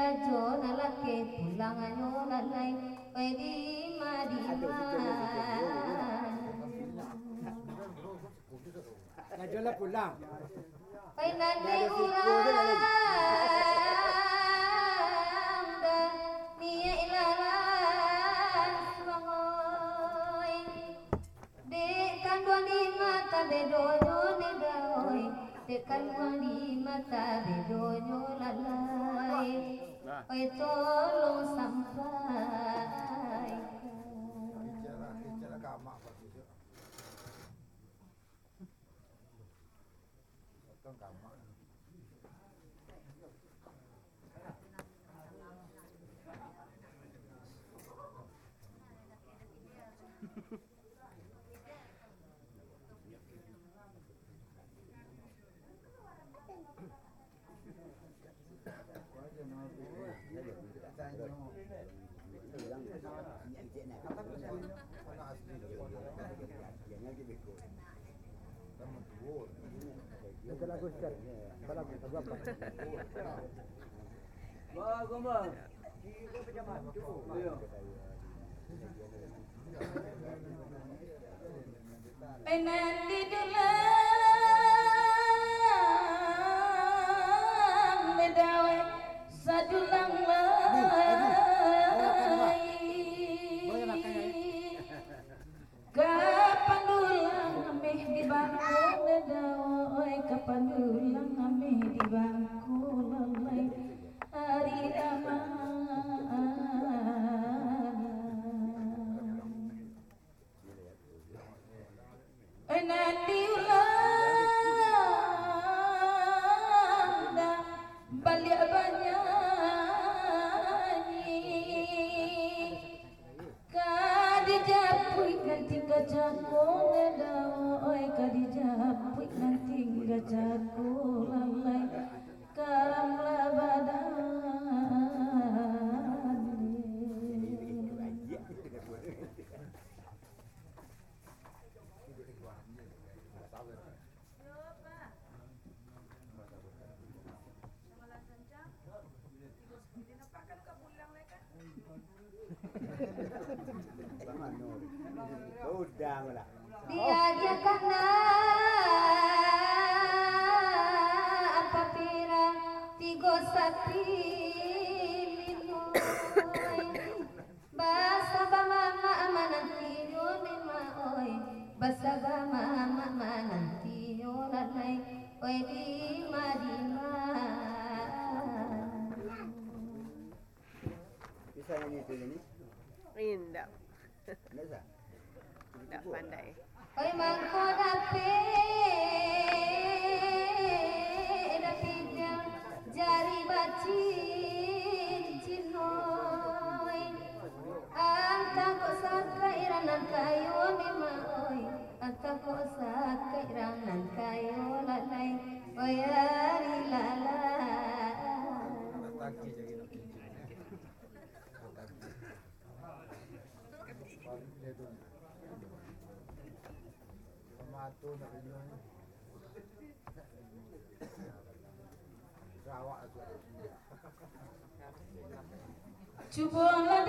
rajo nalake pulang ayo lalai di Madinah. Najola pulang. Nanti urang dan nia ilalan semangoy dekan dua di mata bedonyo nedaoy dekan dua di mata bedonyo lalai oi tolong sampai nanti dulang medawe sadulang lai kapan dulang ameh di bangku medawe kapan dulang ameh di bangku lalai hari aman nanti ulang dah balik banyanyi kadijapui nanti gajaku nedawai kadijapui nanti gajaku lalai karamlah badan dia karena apa pira tigo sapi limoy basa ba mama manantiyo ni maoy basa ba mama manantiyo lalay oy di Madinah. Bisa nyanyi itu ini? Tidak. Bisa? Tidak pandai. Oy mangko dape jari baci cinoy anta ko saka iranan kayo ni maoy anta ko saka iranan kayo lalay oy ari lalay Cubola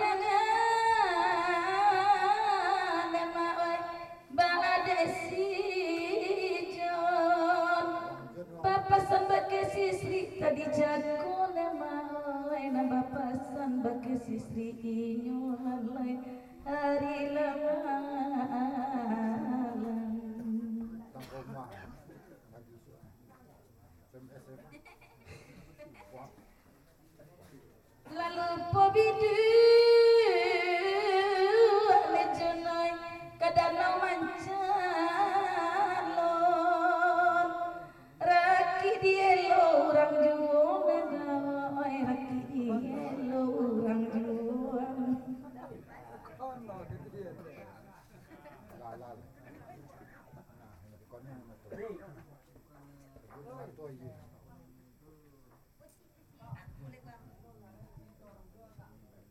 dengan lemah baladesi John Papa sampai sisri tadi jago lemah na Papa sampai sisri inyo lalai hari lamalan lalu pobidu lejonai kadang mancalon raki dielo orang juang nedawai raki dielo orang juang